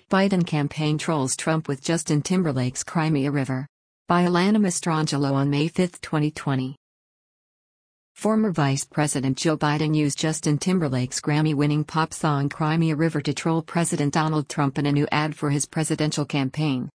Biden campaign trolls Trump with Justin Timberlake's Crimea River. By Alana Mastrangelo on May 5, 2020. Former Vice President Joe Biden used Justin Timberlake's Grammy-winning pop song Crimea River to troll President Donald Trump in a new ad for his presidential campaign.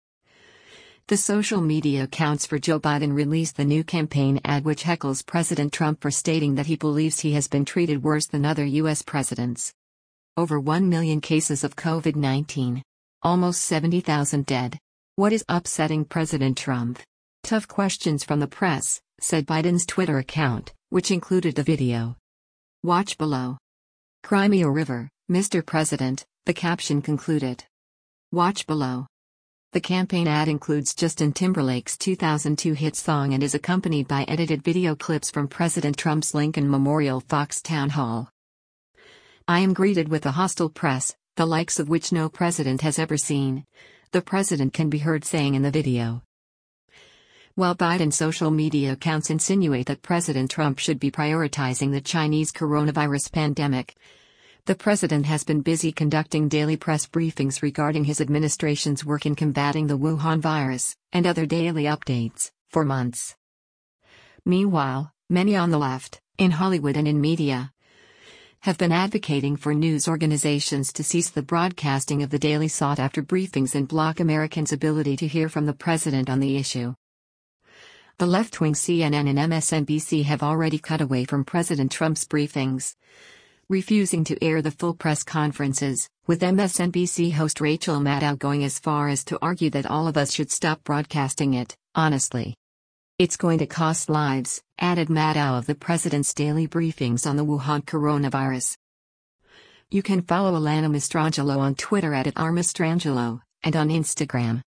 The social media accounts for Joe Biden released the new campaign ad which heckles President Trump for stating that he believes he has been treated worse than other U.S. presidents. Over 1 million cases of COVID-19. Almost 70,000 dead. What is upsetting President Trump? Tough questions from the press, said Biden's Twitter account, which included the video. Watch below. Crimea River, Mr. President, the caption concluded. Watch below. The campaign ad includes Justin Timberlake's 2002 hit song and is accompanied by edited video clips from President Trump's Lincoln Memorial Fox Town Hall. I am greeted with a hostile press, the likes of which no president has ever seen, the president can be heard saying in the video. While Biden's social media accounts insinuate that President Trump should be prioritizing the Chinese coronavirus pandemic, the president has been busy conducting daily press briefings regarding his administration's work in combating the Wuhan virus, and other daily updates, for months. Meanwhile, many on the left, in Hollywood and in media, have been advocating for news organizations to cease the broadcasting of the daily sought-after briefings and block Americans' ability to hear from the president on the issue. The left-wing CNN and MSNBC have already cut away from President Trump's briefings, refusing to air the full press conferences, with MSNBC host Rachel Maddow going as far as to argue that all of us should stop broadcasting it, honestly. It's going to cost lives, added Maddow of the president's daily briefings on the Wuhan coronavirus. You can follow Alana Mastrangelo on Twitter @RMastrangelo, and on Instagram.